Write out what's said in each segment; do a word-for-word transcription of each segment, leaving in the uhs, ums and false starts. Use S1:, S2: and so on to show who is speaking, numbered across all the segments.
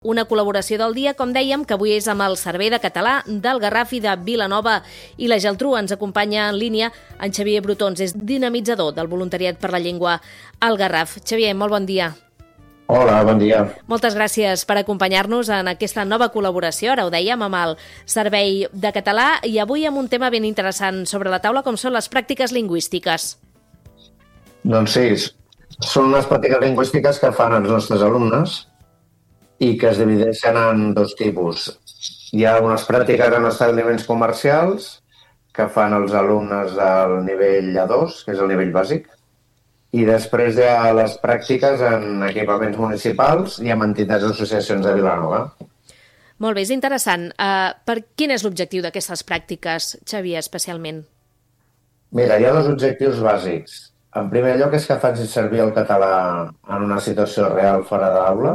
S1: Una col·laboració del dia, com dèiem, que avui és amb el Servei de Català del Garraf i de Vilanova i la Geltrú. Ens acompanya en línia en Xavier Brotons, és dinamitzador del voluntariat per la llengua al Garraf. Xavier, molt bon dia.
S2: Hola, bon dia.
S1: Moltes gràcies per acompanyar-nos en aquesta nova col·laboració, ara ho dèiem, amb el Servei de Català, i avui amb un tema ben interessant sobre la taula, com són les pràctiques lingüístiques.
S2: Doncs sí, són unes pràctiques lingüístiques que fan els nostres alumnes i que es divideixen en dos tipus. Hi ha unes pràctiques en establiments comercials que fan els alumnes del nivell A dos, que és el nivell bàsic, i després hi ha les pràctiques en equipaments municipals i en entitats i associacions de Vilanova.
S1: Molt bé, és interessant. Uh, per quin és l'objectiu d'aquestes pràctiques, Xavier, especialment?
S2: Mira, hi ha dos objectius bàsics. En primer lloc és que facin servir el català en una situació real fora de l'aula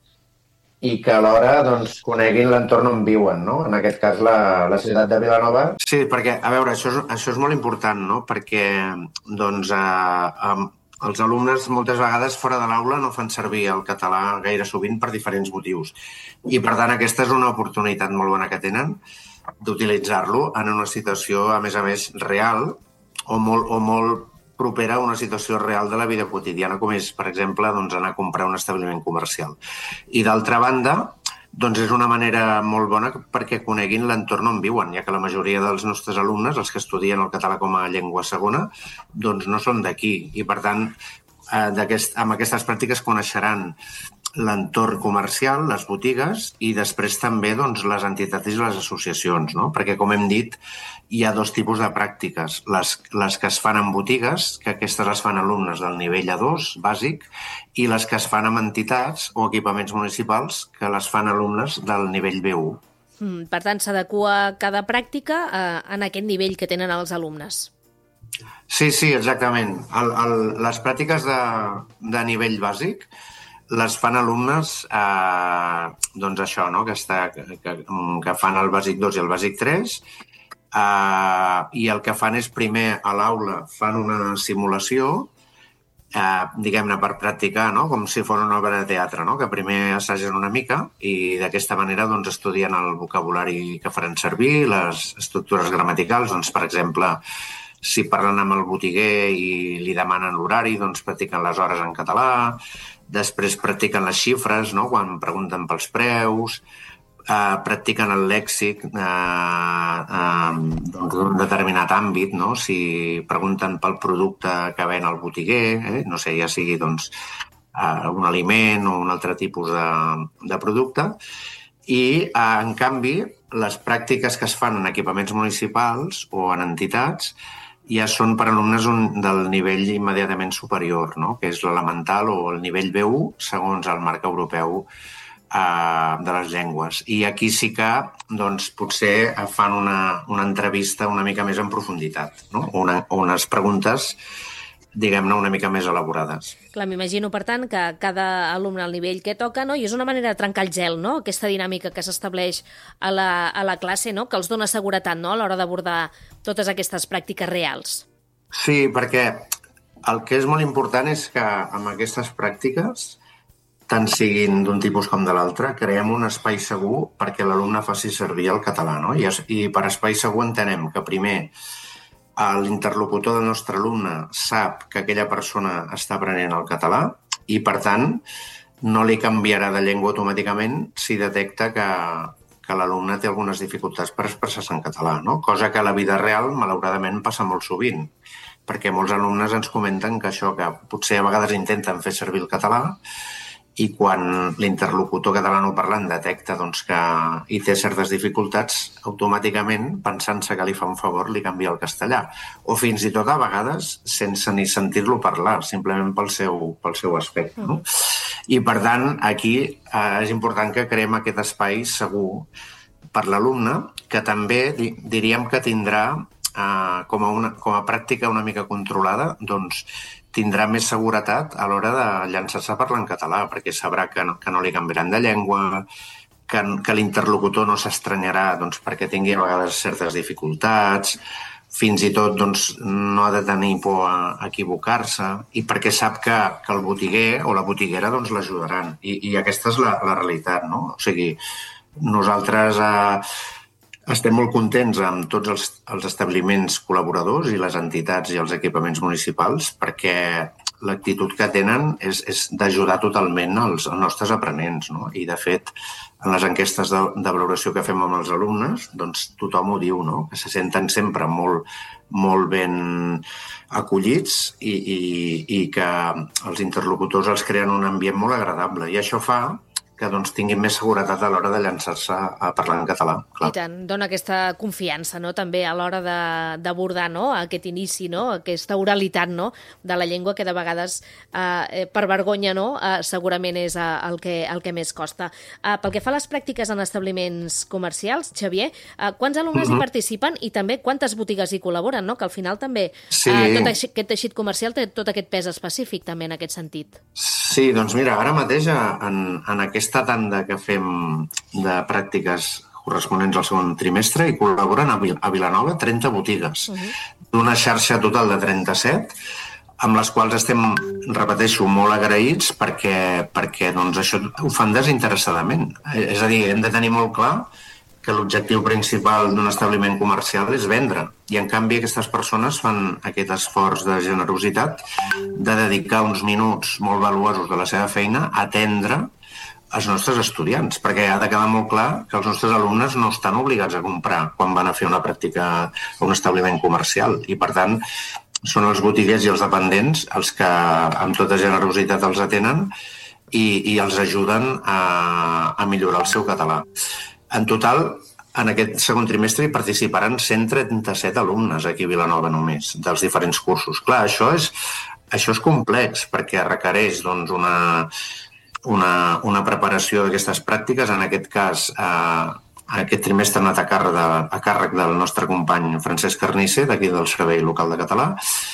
S2: i que alhora doncs, coneguin l'entorn on viuen, no? En aquest cas, la, la ciutat de Vilanova.
S3: Sí, perquè, a veure, això és, això és molt important, no? Perquè doncs, eh, eh, els alumnes moltes vegades fora de l'aula no fan servir el català gaire sovint per diferents motius. I, per tant, aquesta és una oportunitat molt bona que tenen d'utilitzar-lo en una situació, a més a més, real o molt, o molt propera a una situació real de la vida quotidiana, com és, per exemple, doncs, anar a comprar un establiment comercial. I, d'altra banda, doncs és una manera molt bona perquè coneguin l'entorn on viuen, ja que la majoria dels nostres alumnes, els que estudien el català com a llengua segona, doncs no són d'aquí. I, per tant, eh, aquest, amb aquestes pràctiques coneixeran l'entorn comercial, les botigues, i després també doncs, les entitats i les associacions, no? Perquè, com hem dit, hi ha dos tipus de pràctiques. Les, les que es fan en botigues, que aquestes les fan alumnes del nivell A dos, bàsic, i les que es fan en entitats o equipaments municipals, que les fan alumnes del nivell B u.
S1: Mm, per tant, s'adequa cada pràctica eh, en aquest nivell que tenen els alumnes.
S3: Sí, sí, exactament. El, el, les pràctiques de, de nivell bàsic les fan alumnes, eh, doncs això, no? que, està, que, que fan el bàsic dos i el bàsic tres, eh, i el que fan és primer a l'aula fan una simulació, eh, diguem-ne per practicar, no? Com si fos una obra de teatre, no? Que primer assagen una mica i d'aquesta manera doncs, estudien el vocabulari que faran servir, les estructures gramaticals, doncs, per exemple, si parlen amb el botiguer i li demanen l'horari, doncs practiquen les hores en català. Després practiquen les xifres, no? Quan pregunten pels preus, eh, practiquen el lèxic eh, eh, d'un determinat àmbit, no? Si pregunten pel producte que ven el botiguer, eh? No sé, ja sigui doncs, eh, un aliment o un altre tipus de, de producte. I, eh, en canvi, les pràctiques que es fan en equipaments municipals o en entitats ja són per alumnes un, del nivell immediatament superior, no? Que és l'elemental o el nivell B u, segons el marc europeu eh, de les llengües. I aquí sí que doncs, potser fan una, una entrevista una mica més en profunditat, no? Una, unes preguntes, diguem-ne, una mica més elaborades.
S1: Clar, m'imagino, per tant, que cada alumne al nivell que toca, no? I és una manera de trencar el gel, no? Aquesta dinàmica que s'estableix a la, a la classe, no? Que els dona seguretat, no? A l'hora d'abordar totes aquestes pràctiques reals.
S3: Sí, perquè el que és molt important és que amb aquestes pràctiques, tant siguin d'un tipus com de l'altre, creem un espai segur perquè l'alumne faci servir el català, no? I, i per espai segur entenem que primer l'interlocutor del nostre alumne sap que aquella persona està aprenent el català i, per tant, no li canviarà de llengua automàticament si detecta que, que l'alumne té algunes dificultats per expressar-se en català, no? Cosa que a la vida real, malauradament, passa molt sovint, perquè molts alumnes ens comenten que això, que potser a vegades intenten fer servir el català i quan l'interlocutor catalanoparlant detecta doncs, que hi té certes dificultats, automàticament, pensant-se que li fa un favor, li canvia el castellà. O fins i tot, a vegades, sense ni sentir-lo parlar, simplement pel seu, pel seu aspecte. No? I, per tant, aquí eh, és important que creem aquest espai segur per l'alumne, que també diríem que tindrà, eh, com, a una, com a pràctica una mica controlada, doncs, tindrà més seguretat a l'hora de llançar-se a parlar en català, perquè sabrà que no, que no li canviaran de llengua, que, que l'interlocutor no s'estranyarà doncs, perquè tingui a vegades certes dificultats, fins i tot doncs, no ha de tenir por a equivocar-se i perquè sap que, que el botiguer o la botiguera doncs, l'ajudaran. I, I aquesta és la, la realitat, no? O sigui, nosaltres eh, estem molt contents amb tots els, els establiments col·laboradors i les entitats i els equipaments municipals perquè l'actitud que tenen és, és d'ajudar totalment els, els nostres aprenents, no? I, de fet, en les enquestes de, de valoració que fem amb els alumnes, doncs tothom ho diu, no? Que se senten sempre molt, molt ben acollits i, i, i que els interlocutors els creen un ambient molt agradable. I això fa que doncs, tinguin més seguretat a l'hora de llançar-se a parlar en català. Clar.
S1: I tant, dona aquesta confiança, no?, també a l'hora d'abordar, no?, aquest inici, no?, aquesta oralitat, no?, de la llengua que de vegades, eh, per vergonya, no?, eh, segurament és eh, el, que, el que més costa. Eh, pel que fa a les pràctiques en establiments comercials, Xavier, eh, quants alumnes uh-huh. hi participen i també quantes botigues hi col·laboren, no?, que al final també
S3: sí.
S1: eh, tot aquest teixit comercial té tot aquest pes específic també en aquest sentit.
S3: Sí, doncs mira, ara mateix en, en aquesta tanda que fem de pràctiques corresponents al segon trimestre i col·laboren a, Vil a Vilanova trenta botigues, uh-huh. d'una xarxa total de trenta-set, amb les quals estem, repeteixo, molt agraïts perquè, perquè doncs, això ho fan desinteressadament. És a dir, hem de tenir molt clar que l'objectiu principal d'un establiment comercial és vendre. I, en canvi, aquestes persones fan aquest esforç de generositat de dedicar uns minuts molt valuosos de la seva feina a atendre els nostres estudiants, perquè ha de quedar molt clar que els nostres alumnes no estan obligats a comprar quan van a fer una pràctica a un establiment comercial. I, per tant, són els botiguers i els dependents els que amb tota generositat els atenen i, i els ajuden a, a millorar el seu català. En total, en aquest segon trimestre hi participaran cent trenta-set alumnes aquí a Vilanova només, dels diferents cursos. Clar, això és, això és complex perquè requereix doncs, una, una, una preparació d'aquestes pràctiques. En aquest cas, eh, aquest trimestre ha anat a càrrec, de, a càrrec del nostre company Francesc Carnicer, d'aquí del Servei Local de Català,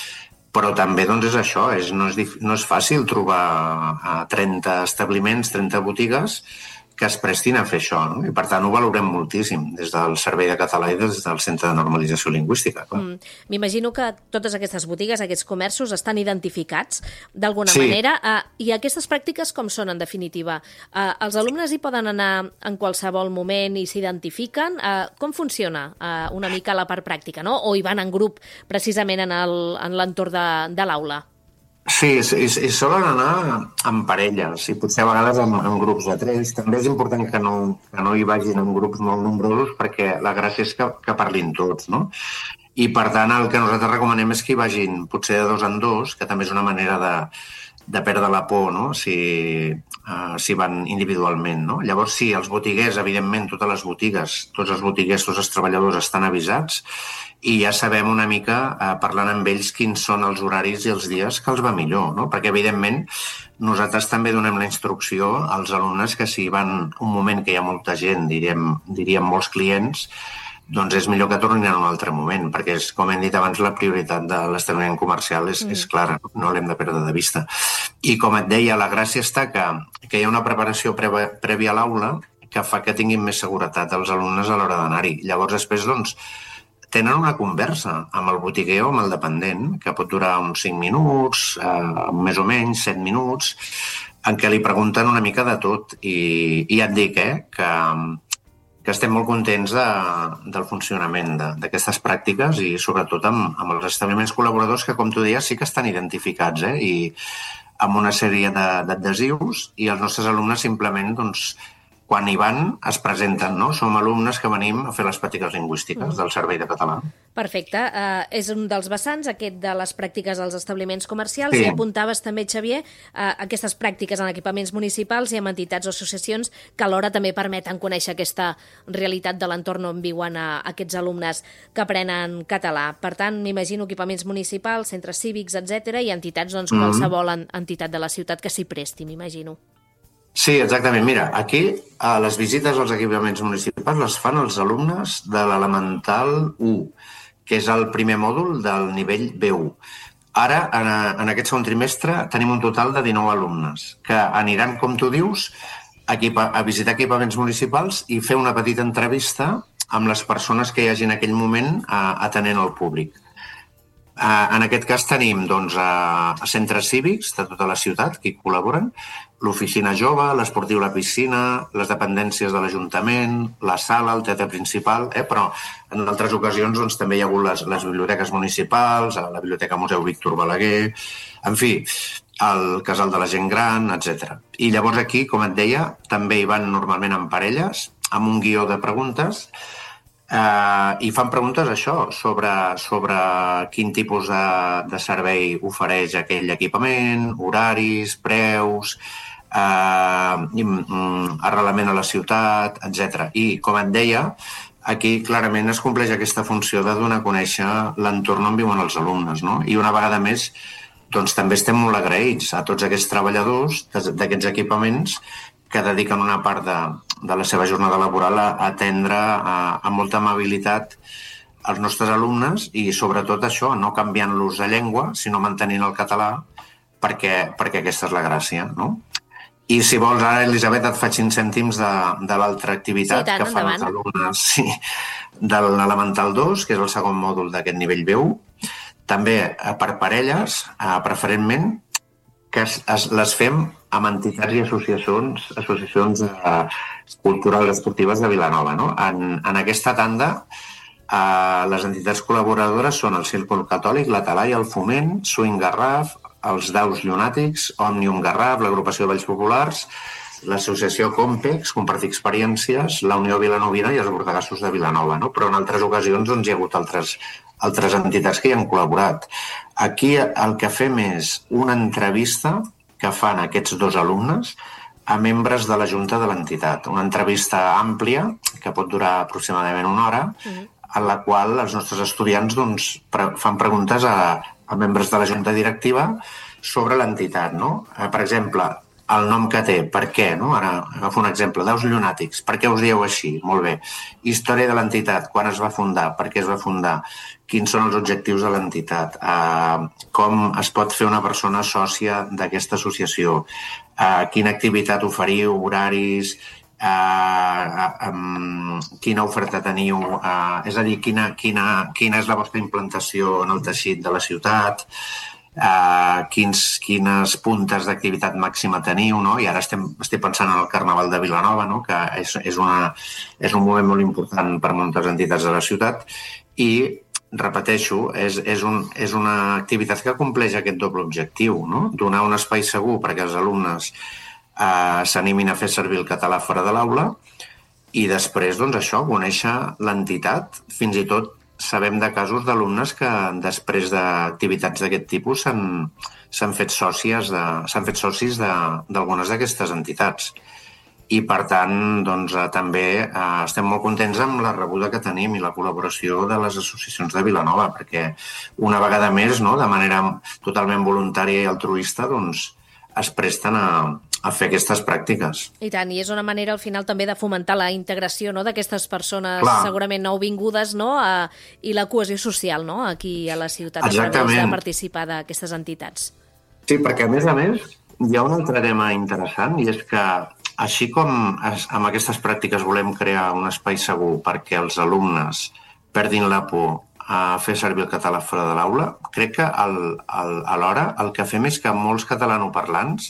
S3: però també doncs, és això, és, no, és, no és fàcil trobar a trenta establiments, trenta botigues, que es prestin a fer això, no? I per tant ho valorem moltíssim des del Servei de Català i des del Centre de Normalització Lingüística.
S1: M'imagino mm. que totes aquestes botigues, aquests comerços, estan identificats d'alguna
S3: sí.
S1: manera. Uh, I aquestes pràctiques com són, en definitiva? Uh, els alumnes hi poden anar en qualsevol moment i s'identifiquen? Uh, com funciona uh, una mica la part pràctica, no? O hi van en grup precisament en l'entorn de, de l'aula?
S3: Sí, i, i solen anar en parelles i potser a vegades en, en grups de tres. També és important que no, que no hi vagin en grups molt nombrosos perquè la gràcia és que, que parlin tots, no? I per tant el que nosaltres recomanem és que hi vagin potser de dos en dos, que també és una manera de, de perdre la por, no? Si, uh, si van individualment, no? Llavors sí, els botiguers, evidentment, totes les botigues, tots els botiguers, tots els treballadors estan avisats i ja sabem una mica, eh, parlant amb ells, quins són els horaris i els dies que els va millor, no? Perquè, evidentment, nosaltres també donem la instrucció als alumnes que si van un moment que hi ha molta gent, diríem, diríem molts clients, doncs és millor que tornin en un altre moment, perquè, és, com hem dit abans, la prioritat de l'establiment comercial és, mm. és clara, no l'hem de perdre de vista. I, com et deia, la gràcia està que, que hi ha una preparació prèvia, prèvia a l'aula que fa que tinguin més seguretat els alumnes a l'hora d'anar-hi. Llavors, després, doncs, tenen una conversa amb el botiguer o amb el dependent, que pot durar uns cinc minuts, eh, més o menys, set minuts, en què li pregunten una mica de tot. I, i ja et dic, eh, que, que estem molt contents de, del funcionament d'aquestes pràctiques i sobretot amb, amb els establiments col·laboradors que, com tu deies, sí que estan identificats, eh, i amb una sèrie d'adhesius, i els nostres alumnes simplement, doncs, quan hi van, es presenten, no? Som alumnes que venim a fer les pràctiques lingüístiques mm. del Servei de Català.
S1: Perfecte. Uh, és un dels vessants, aquest de les pràctiques als establiments comercials.
S3: Sí.
S1: I apuntaves també, Xavier, uh, aquestes pràctiques en equipaments municipals i amb entitats o associacions que alhora també permeten conèixer aquesta realitat de l'entorn on viuen uh, aquests alumnes que aprenen català. Per tant, m'imagino equipaments municipals, centres cívics, etcètera, i entitats, doncs, mm. qualsevol entitat de la ciutat que s'hi presti, m'imagino.
S3: Sí, exactament. Mira, aquí a les visites als equipaments municipals les fan els alumnes de l'elemental u, que és el primer mòdul del nivell B u. Ara, en, en aquest segon trimestre, tenim un total de dinou alumnes que aniran, com tu dius, a visitar equipaments municipals i fer una petita entrevista amb les persones que hi hagi en aquell moment uh, atenent al públic. Uh, en aquest cas tenim doncs, uh, centres cívics de tota la ciutat que hi col·laboren, l'oficina jove, l'esportiu La Piscina, les dependències de l'Ajuntament, la sala, el teatre principal, eh? Però en altres ocasions doncs, també hi ha hagut les, les biblioteques municipals, la Biblioteca Museu Víctor Balaguer, en fi, el Casal de la Gent Gran, etcètera. I llavors aquí, com et deia, també hi van normalment en parelles, amb un guió de preguntes, Uh, i fan preguntes això, sobre, sobre quin tipus de, de servei ofereix aquell equipament, horaris, preus, uh, arrelament a la ciutat, etcètera. I, com et deia, aquí clarament es compleix aquesta funció de donar a conèixer l'entorn on viuen els alumnes, no? I una vegada més, doncs també estem molt agraïts a tots aquests treballadors d'aquests equipaments que dediquen una part de, de la seva jornada laboral a, a atendre a, amb molta amabilitat els nostres alumnes i sobretot això, no canviant-los de llengua, sinó mantenint el català, perquè, perquè aquesta és la gràcia, no? I si vols, ara, Elisabet, et faig cinc cèntims de, de l'altra activitat sí, tant, que fan endavant. Els alumnes sí, de l'Elemental dos, que és el segon mòdul d'aquest nivell B u. També per parelles, preferentment, que es, es, les fem amb entitats i associacions, associacions eh, culturals esportives de Vilanova. No? En, en aquesta tanda, eh, les entitats col·laboradores són el Círcul Catòlic, la Talaia, el Foment, Swing Garraf, els Daus Llunàtics, Òmnium Garraf, l'Agrupació de Balls Populars, l'associació Compex, Compartir Experiències, la Unió Vilanovina i els Bordegassos de Vilanova. No? Però en altres ocasions doncs, hi ha hagut altres, altres entitats que hi han col·laborat. Aquí el que fem és una entrevista que fan aquests dos alumnes a membres de la Junta de l'entitat. Una entrevista àmplia, que pot durar aproximadament una hora, mm-hmm. en la qual els nostres estudiants doncs, pre- fan preguntes a, a membres de la Junta Directiva sobre l'entitat. No? Per exemple, el nom que té, per què? No? Ara agafo un exemple, Daus Llunàtics, per què us dieu així? Molt bé. Història de l'entitat, quan es va fundar, per què es va fundar, quins són els objectius de l'entitat, uh, com es pot fer una persona sòcia d'aquesta associació, uh, quina activitat oferiu, horaris, uh, um, quina oferta teniu, uh, és a dir, quina, quina, quina és la vostra implantació en el teixit de la ciutat, Uh, quins, quines puntes d'activitat màxima teniu, no? I ara estem, estic pensant en el Carnaval de Vilanova, no? Que és, és, una, és un moment molt important per moltes entitats de la ciutat i, repeteixo, és, és, un, és una activitat que compleix aquest doble objectiu, no? Donar un espai segur perquè els alumnes uh, s'animin a fer servir el català fora de l'aula i després, doncs això, conèixer l'entitat, fins i tot sabem de casos d'alumnes que després d'activitats d'aquest tipus s'han, s'han fet sòcies de, s'han fet socis d'algunes d'aquestes entitats. I, per tant, doncs, també eh, estem molt contents amb la rebuda que tenim i la col·laboració de les associacions de Vilanova, perquè una vegada més, no, de manera totalment voluntària i altruista, doncs, es presten a, a fer aquestes pràctiques.
S1: I tant, i és una manera al final també de fomentar la integració, no?, d'aquestes persones
S3: Clar.
S1: segurament nouvingudes, no?, a, i la cohesió social, no?, aquí a la ciutat
S3: Exactament.
S1: de participar d'aquestes entitats.
S3: Sí, perquè a més a més hi ha un altre tema interessant i és que així com es, amb aquestes pràctiques volem crear un espai segur perquè els alumnes perdin la por a fer servir el català fora de l'aula, crec que al, al, alhora el que fem és que molts catalanoparlants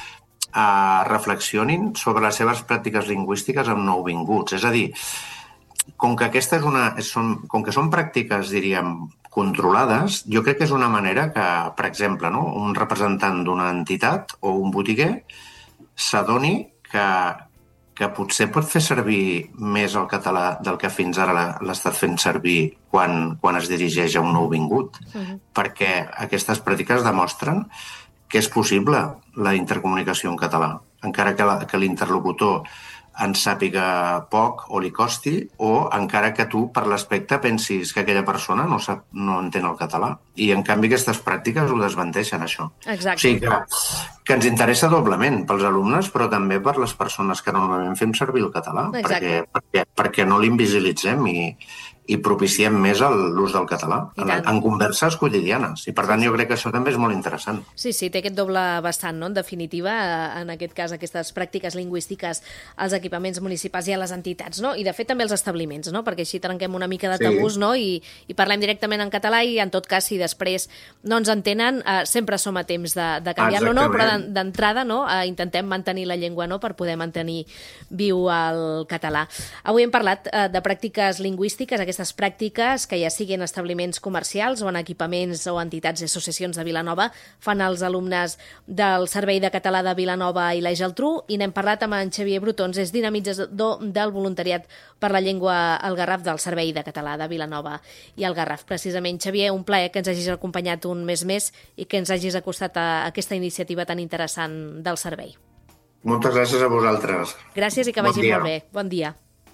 S3: eh, reflexionin sobre les seves pràctiques lingüístiques amb nouvinguts. És a dir, com que, aquesta és una, són, com que són pràctiques, diríem, controlades, jo crec que és una manera que, per exemple, no, un representant d'una entitat o un botiguer s'adoni que, que potser pot fer servir més el català del que fins ara l'ha estat fent servir quan, quan es dirigeix a un nouvingut. Uh-huh. Perquè aquestes pràctiques demostren que és possible la intercomunicació en català, encara que, la, que l'interlocutor en sàpiga poc o li costi, o encara que tu, per l'aspecte, pensis que aquella persona no, sap, no entén el català. I, en canvi, aquestes pràctiques ho desmenteixen, això.
S1: Exacte.
S3: O sigui que, que ens interessa doblement pels alumnes, però també per les persones que normalment fem servir el català, perquè, perquè, perquè no l'invisibilitzem i, i propiciem més l'ús del català en, en converses quotidianes. I, per tant, jo crec que això també és molt interessant.
S1: Sí, sí, té aquest doble vessant, no? En definitiva, en aquest cas, aquestes pràctiques lingüístiques als equipaments municipals i a les entitats, no? I, de fet, també als establiments, no? Perquè així trenquem una mica de tabús, sí. No? I, i parlem directament en català i, en tot cas, si després no ens entenen, eh, sempre som a temps de, de canviar-lo, no? Però d'entrada, no? Eh, intentem mantenir la llengua, no?, per poder mantenir viu el català. Avui hem parlat eh, de pràctiques lingüístiques, aquestes pràctiques que ja siguin establiments comercials o en equipaments o entitats i associacions de Vilanova fan els alumnes del Servei de Català de Vilanova i la Geltrú, i n'hem parlat amb en Xavier Brotons, és dinamitzador del voluntariat per la llengua al Garraf del Servei de Català de Vilanova i el Garraf. Precisament, Xavier, un plaer que ens hagis acompanyat un mes més i que ens hagis acostat a aquesta iniciativa tan interessant del servei.
S3: Moltes gràcies a vosaltres.
S1: Gràcies i que vagi molt bé. Bon dia.